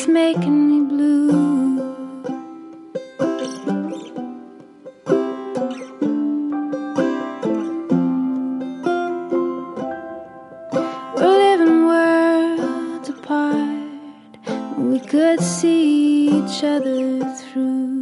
it's making me blue. We're living worlds apart. We could see each other through.